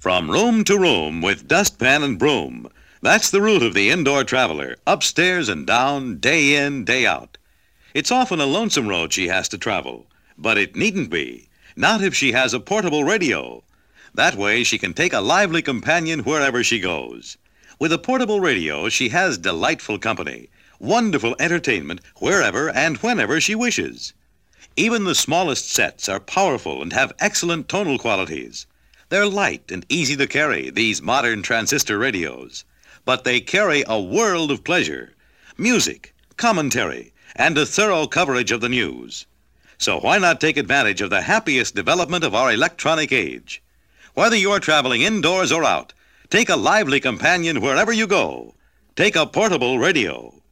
From room to room with dustpan and broom. That's the route of the indoor traveler, upstairs and down, day in, day out. It's often a lonesome road she has to travel, but it needn't be. Not if she has a portable radio. That way she can take a lively companion wherever she goes. With a portable radio, she has delightful company, wonderful entertainment wherever and whenever she wishes. Even the smallest sets are powerful and have excellent tonal qualities. They're light and easy to carry, these modern transistor radios. But they carry a world of pleasure, music, commentary, and a thorough coverage of the news. So why not take advantage of the happiest development of our electronic age? Whether you're traveling indoors or out, take a lively companion wherever you go. Take a portable radio.